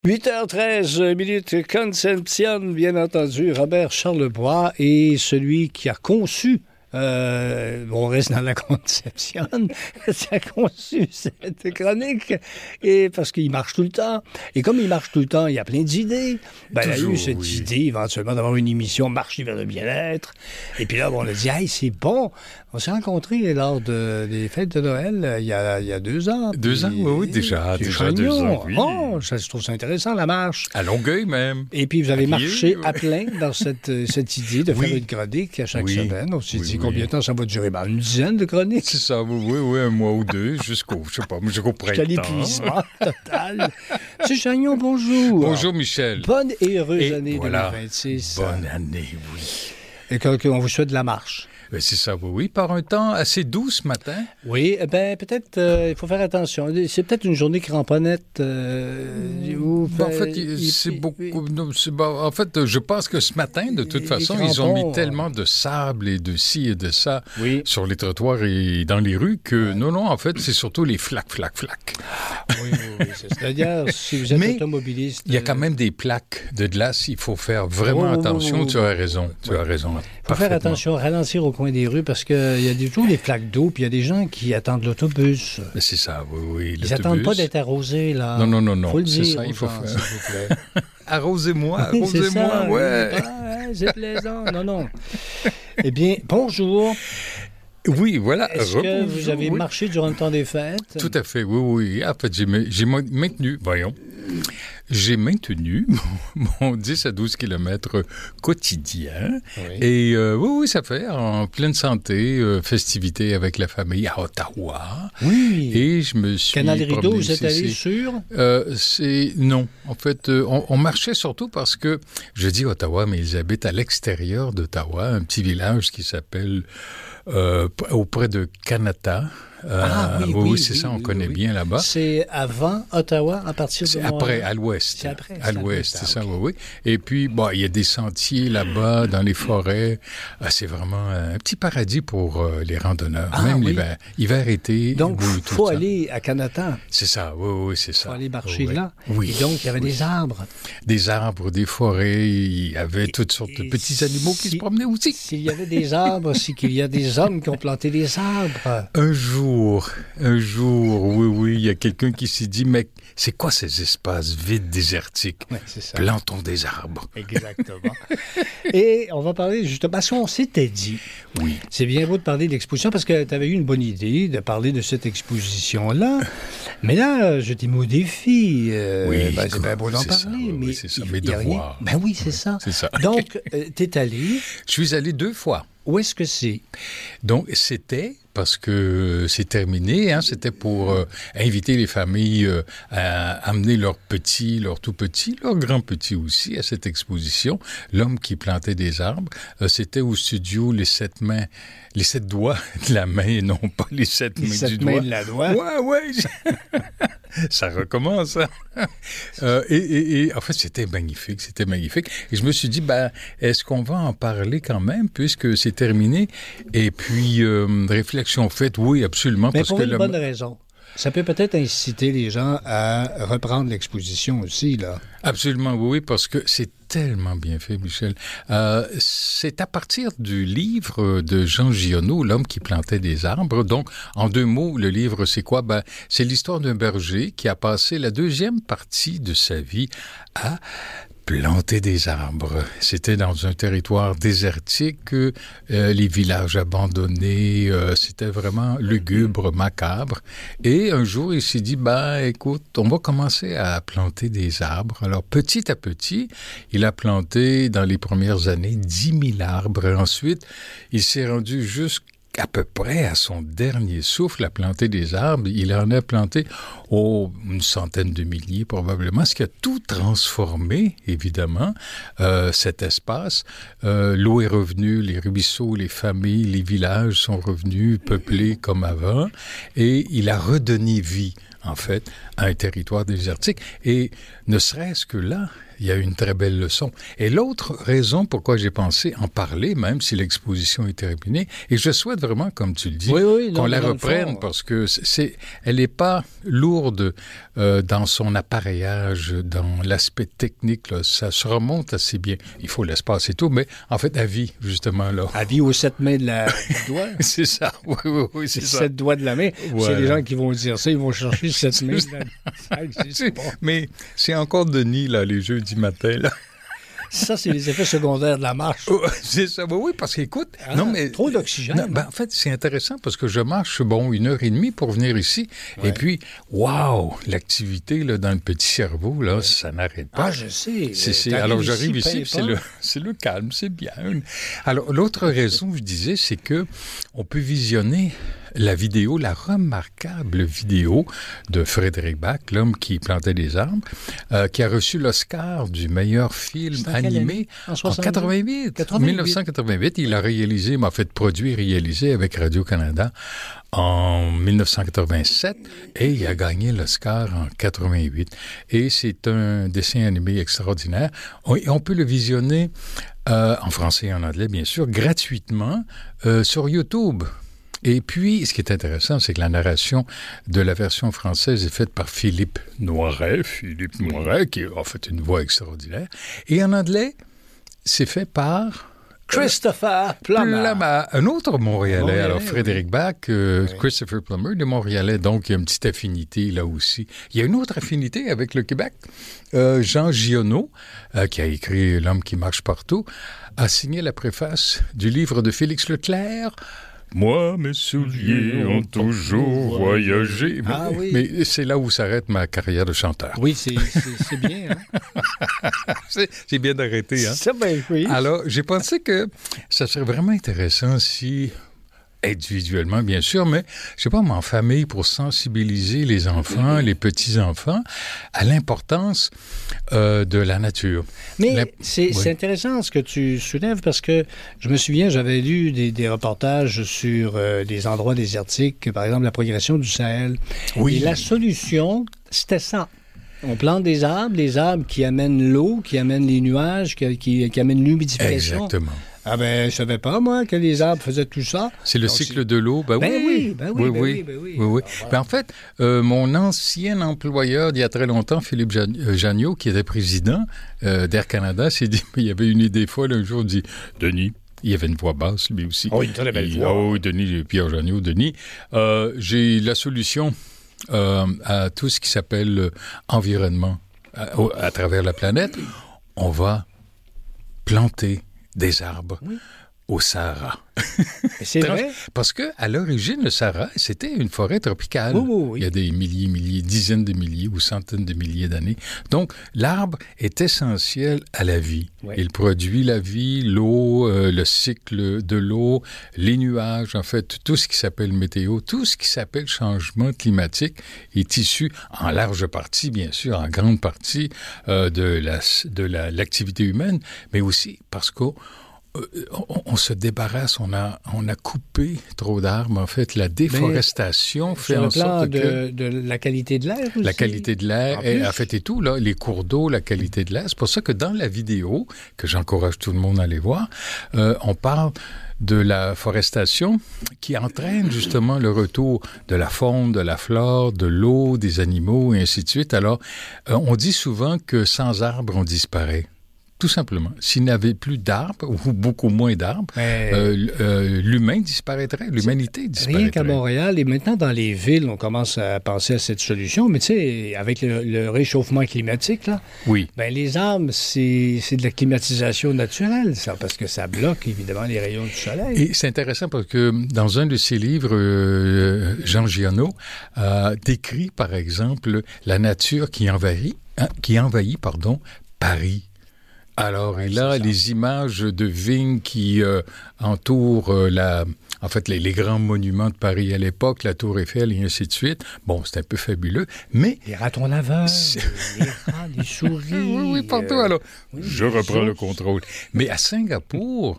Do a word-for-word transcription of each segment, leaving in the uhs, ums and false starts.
huit heures treize minutes, Conception, bien entendu, Robert Charlebois est celui qui a conçu, euh, on reste dans la Conception, qui a conçu cette chronique, et parce qu'il marche tout le temps. Et comme il marche tout le temps, il y a plein d'idées. Ben, il a eu cette oui. idée, éventuellement, d'avoir une émission Marcher vers le bien-être. Et puis là, bon, on a dit, hey, c'est bon. On s'est rencontrés lors de, des fêtes de Noël il y a, il y a deux ans. Deux ans, oui, oui, déjà. Déjà deux ans, oui. Oh, ça, je trouve ça intéressant, la marche. À Longueuil, même. Et puis, vous avez à marché Pied, à plein dans cette, cette idée de oui. faire une chronique à chaque oui. semaine. On s'est oui, dit oui. combien de temps ça va durer? Ben, une dizaine de chroniques. C'est ça, oui, oui, oui, un mois ou deux, jusqu'au, je sais pas, jusqu'au printemps. Jusqu'à l'épuisement total. M. Chagnon, bonjour. Bonjour, Michel. Bonne et heureuse et année voilà. deux mille vingt-six. Bonne année, oui. Et qu'on vous souhaite de la marche. Ben, c'est ça, oui, oui. Par un temps assez doux ce matin. Oui, ben peut-être, euh, il faut faire attention. C'est peut-être une journée cramponnette. Euh, où, ben, en fait, il, c'est il, beaucoup... Il, c'est, ben, en fait, je pense que ce matin, de toute façon, crampons, ils ont mis tellement de sable et de ci et de ça oui. sur les trottoirs et dans les rues que, ouais. non, non, en fait, c'est surtout les flaques, flaques, flaques. Oui, oui, oui. C'est-à-dire, si vous êtes Mais automobiliste... il y a quand même des plaques de glace. Il faut faire vraiment oh, attention. Oh, oh, tu as raison. Oui. Tu as raison. Il faut faire attention, ralentir au coin des rues parce qu'il y a toujours des flaques d'eau puis il y a des gens qui attendent l'autobus. Mais c'est ça, oui, oui. Ils n'attendent pas d'être arrosés, là. Non, non, non, non. Faut le c'est dire, ça, il faut gens, faire. Arrosez-moi, arrosez-moi, c'est ça, ouais. Ah, c'est plaisant. Non, non. Eh bien, bonjour. Oui, voilà. Est-ce Rebonjour, que vous avez oui. marché durant le temps des fêtes? Tout à fait, oui, oui. En fait, j'ai, j'ai maintenu, voyons, j'ai maintenu mon, mon dix à douze kilomètres quotidien. Oui. Et euh, oui, oui, ça fait en pleine santé, euh, festivité avec la famille à Ottawa. Oui. Et je me suis Canal Rideau, vous êtes c'est, allé c'est, sur? Euh, c'est, non. En fait, euh, on, on marchait surtout parce que, je dis Ottawa, mais ils habitent à l'extérieur d'Ottawa, un petit village qui s'appelle... Euh, auprès de Kanata. Euh, ah oui, oui, oui, oui c'est oui, ça, on oui, connaît oui. bien là-bas. C'est avant Ottawa, à partir de... C'est après, à l'ouest. C'est après. À l'ouest, c'est ça, okay. oui, oui. Et puis, bon, il y a des sentiers là-bas, dans les forêts. Ah, c'est vraiment un petit paradis pour euh, les randonneurs, ah, même oui. l'hiver. Hiver, été, donc, il oui, faut aller à Kanata. C'est ça, oui, oui, c'est ça. Il faut aller marcher oui, là. Oui. Et donc, il y avait oui. des arbres. Des arbres, des forêts. Il y avait et, toutes sortes de petits animaux si, qui se promenaient aussi. S'il y avait des arbres, c'est qu'il y a des hommes qui ont planté des arbres. Un jour, un jour, oui, oui, il y a quelqu'un qui s'est dit, mais c'est quoi ces espaces vides, désertiques? Ouais, c'est ça. Plantons des arbres. Exactement. Et on va parler justement, parce qu'on s'était dit, oui. c'est bien beau de parler de l'exposition, parce que tu avais eu une bonne idée de parler de cette exposition-là, mais là, je t'ai mis au défi. Euh, oui, ben, c'est bien beau d'en parler, ça, oui, mais... Oui, c'est ça, mes devoirs. Ben oui, c'est oui, ça. C'est ça. Donc, euh, t'es allé... Je suis allé deux fois. Où est-ce que c'est? Donc, c'était, parce que c'est terminé, hein, c'était pour euh, inviter les familles euh, à amener leurs petits, leurs tout-petits, leurs grands-petits aussi à cette exposition. L'homme qui plantait des arbres, euh, c'était au studio Les Sept Mains, les sept doigts de la main, et non pas les sept les mains sept du mains doigt. de la doigt. Ouais, ouais. Ça recommence. Hein? Euh, et, et, et en fait, c'était magnifique, c'était magnifique. Et je me suis dit, ben, est-ce qu'on va en parler quand même, puisque c'est terminé? Et puis, euh, réflexion faite, oui, absolument. Mais parce pour que une le... bonne raison. Ça peut peut-être inciter les gens à reprendre l'exposition aussi, là. Absolument, oui, oui, parce que c'est tellement bien fait, Michel. Euh, c'est à partir du livre de Jean Giono, L'homme qui plantait des arbres. Donc, en deux mots, le livre, c'est quoi? Ben, c'est l'histoire d'un berger qui a passé la deuxième partie de sa vie à planter des arbres. C'était dans un territoire désertique, euh, les villages abandonnés, euh, c'était vraiment lugubre, macabre. Et un jour, il s'est dit, ben, écoute, on va commencer à planter des arbres. Alors, petit à petit, il a planté, dans les premières années, dix mille arbres. Et ensuite, il s'est rendu jusqu'à à peu près à son dernier souffle à planter des arbres. Il en a planté oh, une centaine de milliers probablement, ce qui a tout transformé, évidemment, euh, cet espace. Euh, l'eau est revenue, les ruisseaux, les familles, les villages sont revenus peuplés comme avant, et il a redonné vie en fait, un territoire désertique. Et ne serait-ce que là, il y a une très belle leçon. Et l'autre raison pourquoi j'ai pensé en parler, même si l'exposition est terminée, et je souhaite vraiment, comme tu le dis, oui, oui, qu'on non, la dans le reprenne fond, parce que c'est, elle n'est pas lourde euh, dans son appareillage, dans l'aspect technique. Là. Ça se remonte assez bien. Il faut l'espace et tout, mais en fait, à vie, justement. là. À vie aux sept mains de la, du doigt. C'est ça. Oui, oui, oui, c'est ça. Sept doigts de la main. Voilà. C'est les gens qui vont dire ça. Ils vont chercher sept mains de la ça existe pas. Mais c'est encore Denis, là, les jeudis matin, là. Ça, c'est les effets secondaires de la marche. Oh, c'est ça, oui, oui, parce qu'écoute... Ah, non, mais, trop d'oxygène. Non, ben, en fait, c'est intéressant parce que je marche, bon, une heure et demie pour venir ici. Ouais. Et puis, waouh, l'activité là, dans le petit cerveau, là, ouais. ça n'arrête pas. Ah, je sais. C'est, c'est, alors, j'arrive ici, ici c'est, le, c'est le calme, c'est bien. Alors, l'autre raison, je disais, c'est que on peut visionner la vidéo, la remarquable vidéo de Frédéric Bach, l'homme qui plantait des arbres, euh, qui a reçu l'Oscar du meilleur film animé en, en quatre-vingt-huit. quatre-vingt-huit. mille neuf cent quatre-vingt-huit. Il a réalisé, m'a fait produit, réalisé avec Radio-Canada en mille neuf cent quatre-vingt-sept et il a gagné l'Oscar en quatre-vingt-huit. Et c'est un dessin animé extraordinaire. On, on peut le visionner euh, en français et en anglais, bien sûr, gratuitement euh, sur YouTube. Et puis, ce qui est intéressant, c'est que la narration de la version française est faite par Philippe Noiret, Philippe Noiret, qui a en fait une voix extraordinaire. Et en anglais, c'est fait par... Christopher Plummer. Plummer. Un autre Montréalais, Montréalais alors Frédéric oui. Bach, euh, oui. Christopher Plummer de Montréalais, donc il y a une petite affinité là aussi. Il y a une autre affinité avec le Québec. Euh, Jean Giono, euh, qui a écrit L'homme qui marche partout, a signé la préface du livre de Félix Leclerc, Moi, mes souliers ont toujours voyagé. Ah, mais, oui. mais c'est là où s'arrête ma carrière de chanteur. Oui, c'est, c'est, c'est bien. Hein? c'est, c'est bien d'arrêter. Hein? Ça, ben, oui. Alors, j'ai pensé que ça serait vraiment intéressant si... individuellement, bien sûr, mais, je sais pas, en famille, pour sensibiliser les enfants, les petits-enfants, à l'importance euh, de la nature. Mais la... c'est, oui. c'est intéressant ce que tu soulèves, parce que je me souviens, j'avais lu des, des reportages sur euh, des endroits désertiques, par exemple la progression du Sahel. Oui. Et la solution, c'était ça. On plante des arbres, des arbres qui amènent l'eau, qui amènent les nuages, qui, qui, qui amènent l'humidification. Exactement. Ah ben, je savais pas, moi, que les arbres faisaient tout ça. C'est le Donc, cycle c'est... de l'eau. Ben, ben oui, oui, ben oui, oui, ben oui, oui, ben oui. oui, oui. Ah, voilà. Ben, en fait, euh, mon ancien employeur d'il y a très longtemps, Philippe Janiot, qui était président euh, d'Air Canada, s'est dit, il y avait une idée folle un jour, il dit, Denis, il y avait une voix basse, lui aussi. Oh, une très belle il, voix. Oh, Denis, Pierre Janiot, Denis, euh, j'ai la solution euh, à tout ce qui s'appelle euh, environnement à, à travers la planète. On va planter des arbres. Oui. Au Sahara. C'est vrai? Parce que à l'origine, le Sahara, c'était une forêt tropicale. Oui, oui, oui. Il y a des milliers, milliers, dizaines de milliers ou centaines de milliers d'années. Donc, l'arbre est essentiel à la vie. Oui. Il produit la vie, l'eau, euh, le cycle de l'eau, les nuages, en fait, tout ce qui s'appelle météo, tout ce qui s'appelle changement climatique est issu en large partie, bien sûr, en grande partie euh, de, la, de la, l'activité humaine, mais aussi parce qu'on Euh, on, on se débarrasse, on a, on a coupé trop d'arbres. En fait, la déforestation mais fait en sorte de, que... de la qualité de l'air aussi. La qualité de l'air, en, et, en fait, et tout, là, les cours d'eau, la qualité de l'air. C'est pour ça que dans la vidéo, que j'encourage tout le monde à aller voir, euh, on parle de la forestation qui entraîne justement le retour de la faune, de la flore, de l'eau, des animaux, et ainsi de suite. Alors, euh, on dit souvent que sans arbres, on disparaît. Tout simplement. S'il n'y avait plus d'arbres, ou beaucoup moins d'arbres, Mais... euh, euh, l'humain disparaîtrait, l'humanité disparaîtrait. Rien qu'à Montréal, et maintenant dans les villes, on commence à penser à cette solution, mais tu sais, avec le, le réchauffement climatique, là, oui. ben, les arbres, c'est, c'est de la climatisation naturelle, ça, parce que ça bloque évidemment les rayons du soleil. Et c'est intéressant parce que dans un de ses livres, euh, Jean Giono a décrit, par exemple, la nature qui envahit, hein, qui envahit pardon, Paris. Alors, ouais, il a les images de vignes qui euh, entourent euh, la, en fait, les, les grands monuments de Paris à l'époque, la Tour Eiffel et ainsi de suite. Bon, c'est un peu fabuleux, mais... Les ratons laveurs, les rats, les souris... Oui, oui, partout. Alors, oui, je reprends le contrôle. Mais à Singapour,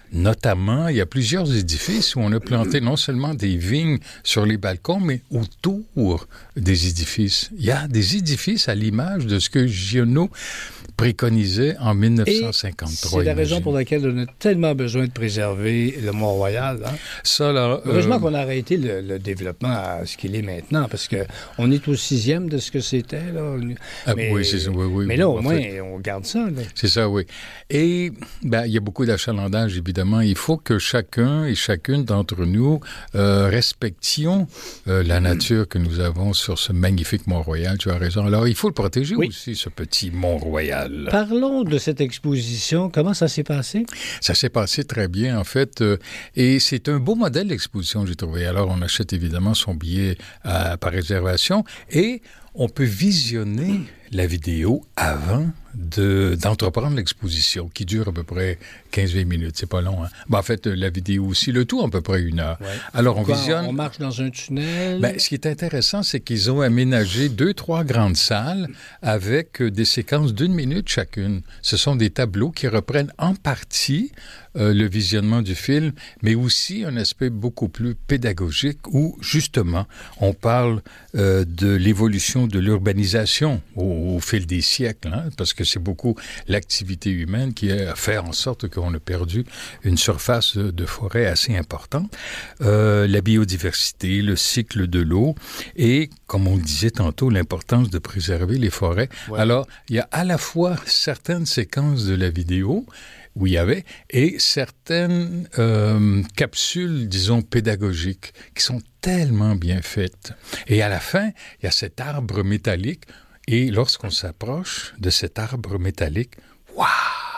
Notamment, il y a plusieurs édifices où on a planté non seulement des vignes sur les balcons, mais autour des édifices. Il y a des édifices à l'image de ce que Giono préconisait en dix-neuf cent cinquante-trois. Et c'est la raison pour laquelle on a tellement besoin de préserver le Mont-Royal. Hein? Ça, là, Heureusement euh... qu'on a arrêté le, le développement à ce qu'il est maintenant, parce qu'on est au sixième de ce que c'était. Là. Ah, mais, oui, c'est ça. Oui, oui, mais là, oui, au moins, fait, on garde ça. Là. C'est ça, oui. Et ben, il y a beaucoup d'achalandage, évidemment. Il faut que chacun et chacune d'entre nous euh, respections euh, la nature que nous avons sur ce magnifique Mont-Royal. Tu as raison. Alors, il faut le protéger oui. aussi, ce petit Mont-Royal. Parlons de cette exposition. Comment ça s'est passé? Ça s'est passé très bien, en fait. Euh, et c'est un beau modèle d'exposition, j'ai trouvé. Alors, on achète évidemment son billet euh, par réservation et on peut visionner la vidéo avant de, d'entreprendre l'exposition, qui dure à peu près quinze à vingt minutes. C'est pas long, hein? Ben, en fait, la vidéo aussi, le tout, à peu près une heure. Ouais. Alors, on Quoi, visionne... On marche dans un tunnel? Ben, ce qui est intéressant, c'est qu'ils ont aménagé deux, trois grandes salles avec des séquences d'une minute chacune. Ce sont des tableaux qui reprennent en partie euh, le visionnement du film, mais aussi un aspect beaucoup plus pédagogique où, justement, on parle euh, de l'évolution de l'urbanisation au, au fil des siècles, hein, parce que c'est beaucoup l'activité humaine qui a fait en sorte qu'on a perdu une surface de, de forêt assez importante. Euh, la biodiversité, le cycle de l'eau et, comme on le disait tantôt, l'importance de préserver les forêts. Ouais. Alors, il y a à la fois certaines séquences de la vidéo où il y avait, et certaines euh, capsules, disons, pédagogiques, qui sont tellement bien faites. Et à la fin, il y a cet arbre métallique, et lorsqu'on s'approche de cet arbre métallique, waouh!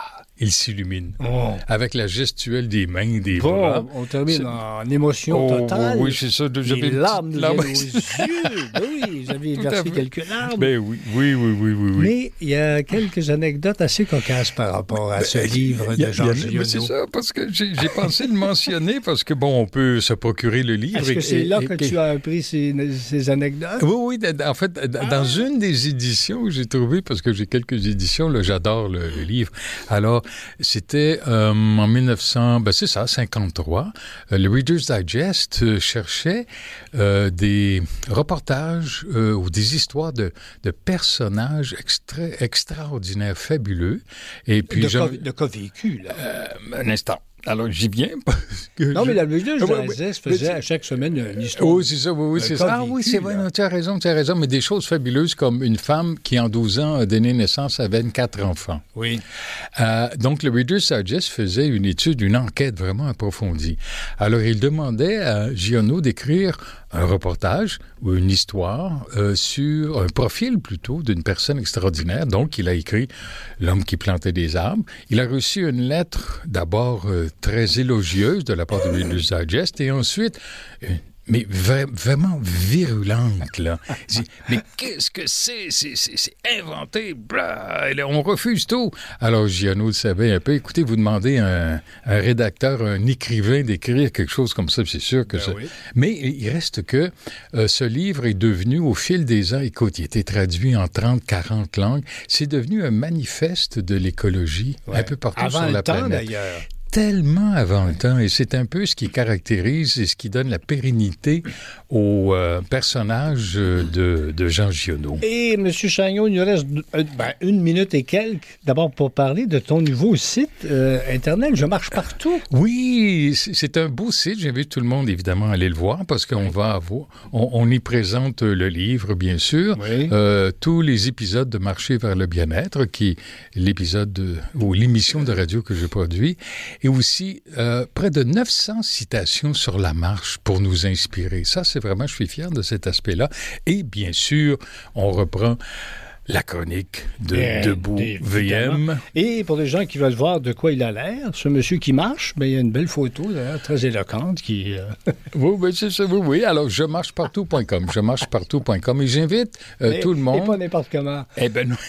Il s'illumine. Oh. Avec la gestuelle des mains, des bon, bras. On termine c'est... en émotion oh, totale. Oui, c'est ça. De, les larmes nous viennent aux yeux. Ben oui, j'avais versé quelques larmes. Ben oui, oui, oui, oui, oui, oui. Mais il y a quelques anecdotes assez cocasses par rapport à ben, ce livre de Jean Giono. C'est ça, parce que j'ai, j'ai pensé le mentionner, parce que, bon, on peut se procurer le livre. Est-ce et, que c'est et, là et, que et, tu as appris ces, ces anecdotes? Oui, oui. En fait, ah. dans une des éditions que j'ai trouvées, parce que j'ai quelques éditions, là, j'adore le, le livre. Alors, c'était Euh, en dix-neuf cents, ben c'est ça, cinquante-trois, euh, le Reader's Digest euh, cherchait euh, des reportages euh, ou des histoires de, de personnages extra, extraordinaires, fabuleux. Et puis de, je... cas, de cas vécus, là. Euh, un instant. Alors, j'y viens parce que... Non, je... mais la Reader's ouais, Digest ouais, faisait c'est... à chaque semaine une histoire. Oui, c'est ça, oui, oui c'est ça. Ah oui, c'est vrai, non, tu as raison, tu as raison, mais des choses fabuleuses comme une femme qui, en douze ans, a donné naissance à vingt-quatre enfants. Oui. Euh, donc, le Reader's Digest faisait une étude, une enquête vraiment approfondie. Alors, il demandait à Giono d'écrire un reportage ou une histoire euh, sur un profil plutôt d'une personne extraordinaire. Donc, il a écrit L'homme qui plantait des arbres. Il a reçu une lettre d'abord euh, très élogieuse de la part de Reader's Digest et ensuite une mais vra- vraiment virulente, là. Dit, mais qu'est-ce que c'est? C'est, c'est, c'est inventé, blah, on refuse tout. Alors, Giono le savait un peu. Écoutez, vous demandez à un, un rédacteur, un écrivain d'écrire quelque chose comme ça, c'est sûr que ben ça... Oui. Mais il reste que euh, ce livre est devenu, au fil des ans, écoute, il a été traduit en trente, quarante langues, c'est devenu un manifeste de l'écologie, ouais. un peu partout Avant sur la le temps, planète. D'ailleurs. Tellement avant le temps, et c'est un peu ce qui caractérise et ce qui donne la pérennité au euh, personnage de, de Jean Giono. Et M. Chagnon, il nous reste ben, une minute et quelques, d'abord pour parler de ton nouveau site euh, Internet, Je marche partout. Oui, c'est un beau site, j'invite tout le monde évidemment à aller le voir parce qu'on oui. va avoir, on, on y présente le livre, bien sûr, oui. euh, tous les épisodes de Marcher vers le bien-être, qui est l'épisode de, ou l'émission de radio que je produis, et aussi euh, près de neuf cents citations sur la marche pour nous inspirer. Ça, c'est vraiment, je suis fier de cet aspect-là. Et bien sûr, on reprend la chronique de bien, Debout V M. Et pour les gens qui veulent voir de quoi il a l'air, ce monsieur qui marche, bien, il y a une belle photo, d'ailleurs, très éloquente, qui... Euh... oui, oui, c'est ça, oui, oui. Alors, je marche partout point com, je marche partout point com, et j'invite euh, mais, tout le monde... Et pas n'importe comment. Eh ben non.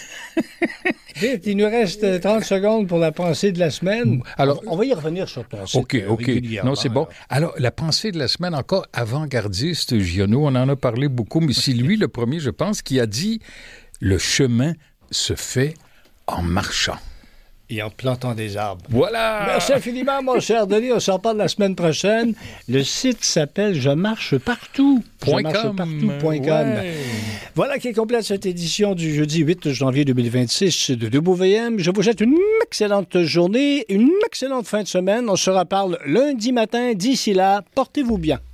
Vite, il nous reste trente secondes pour la pensée de la semaine. Alors, on va y revenir sur ton site. OK, OK. Non, c'est bon. Alors, la pensée de la semaine, encore avant-gardiste, Giono, on en a parlé beaucoup, mais c'est lui le premier, je pense, qui a dit « Le chemin se fait en marchant ». et en plantant des arbres. Voilà! Merci infiniment, mon cher Denis. On s'en parle la semaine prochaine. Le site s'appelle Je marche partout. Point Je marche com. partout point com. Ouais. Voilà qui complète cette édition du jeudi huit janvier deux mille vingt-six de W V M. Je vous souhaite une excellente journée, une excellente fin de semaine. On se reparle lundi matin. D'ici là, portez-vous bien.